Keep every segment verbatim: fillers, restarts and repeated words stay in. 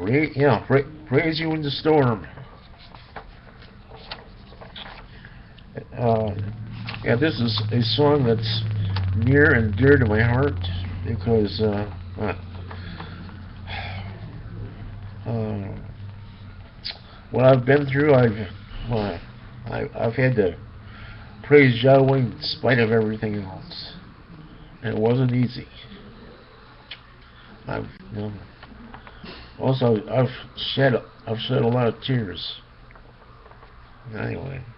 Pra yeah, pra praise you in the storm. Uh, yeah, this is a song that's near and dear to my heart because uh, uh, uh, what I've been through, I've uh, I, I've had to praise Yahweh in spite of everything else, and it wasn't easy. I've you know, also I've shed I've shed a lot of tears. Anyway.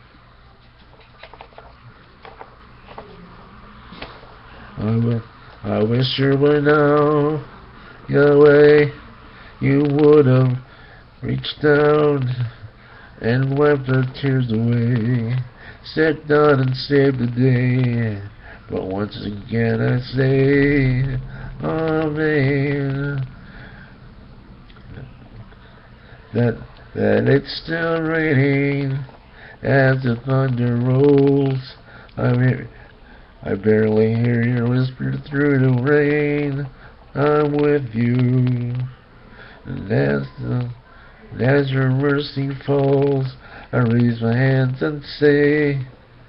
I, w I wish you were now, Yahweh, you would have reached down and wiped the tears away, sat down and saved the day. But once again I say, Amen. That, that it's still raining as the thunder rolls. I'm here. I barely hear your whisper through the rain. I'm with you. And as, the, and as your mercy falls, I raise my hands and say,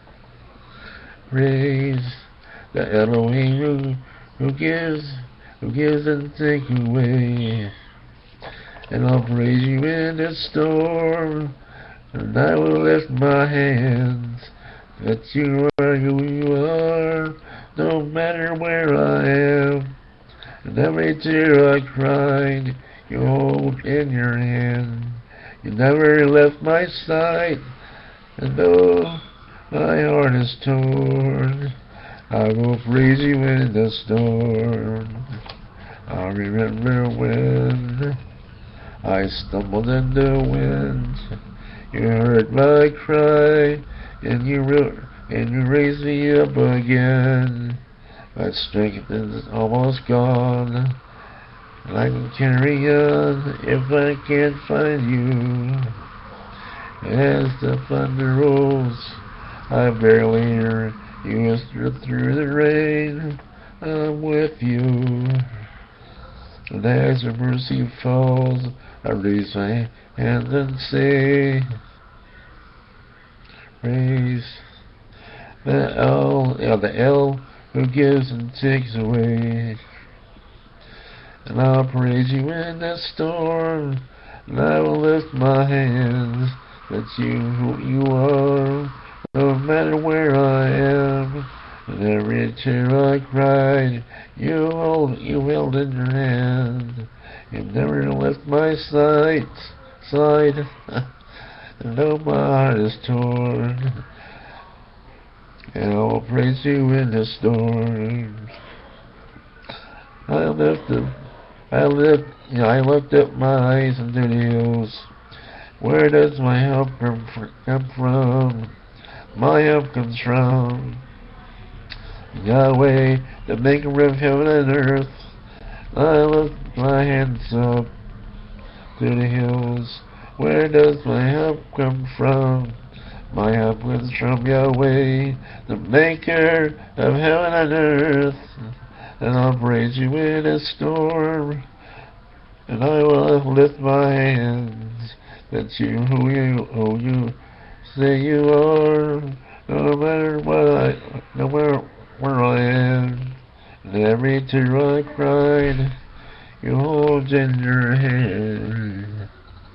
praise the Elohim who, who gives, who gives and takes away. And I'll praise you in the storm, and I will lift my hands. That you are who you are, no matter where I am. And every tear I cried, you hold in your hand. You never left my side, and though my heart is torn, I will praise you in the storm. I remember when I stumbled in the wind. You heard my cry, and you and you raised me up again. My strength is almost gone, and I can carry on if I can't find you. As the thunder rolls, I barely hear you whisper through the rain. I'm with you. And as your mercy falls, I raise my hand and say, praise the L, yeah, the L who gives and takes away. And I'll praise you in the storm, and I will lift my hands. That you who you are, no matter where I am. And every tear I cried, you hold, you held in your hand. You never left my side, side. And though my heart is torn, and I will praise you in the storm. I lift up, I lift, you know, I lift up my eyes into the hills. Where does my help come from? My help comes from Yahweh, the maker of heaven and earth. I lift my hands up to the hills. Where does my help come from? My help comes from Yahweh, the maker of heaven and earth. And I'll praise you in a storm, and I will lift my hands. That you who you who you say you are, no matter what I, no matter where I am. And every tear I cried, you hold in your hand.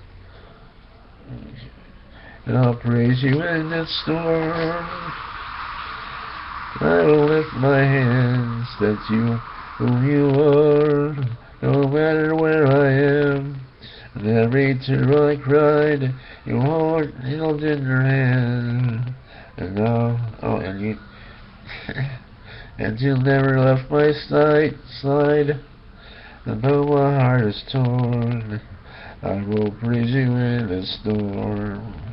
And I'll praise you in the storm. I will lift my hands. That you who you are, no matter where I am. And every tear I cried, you hold, held in your hand. And now, oh, and you, and you never left my side, side. And though my heart is torn, I will praise you in the storm.